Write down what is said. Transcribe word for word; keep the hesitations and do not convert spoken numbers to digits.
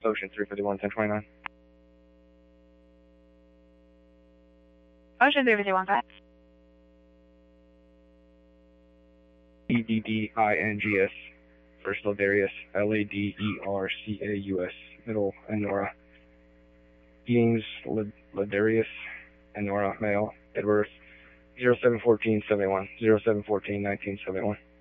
Ocean three fifty-one, ten twenty-nine. Ocean three fifty-one, five. E D D I N G S. First Ladarius, L A D E R C A U S. Middle, Enora. Eames, Ladarius, Enora, male. Date of birth, zero seven fourteen seventy-one, zero seven fourteen nineteen seventy-one.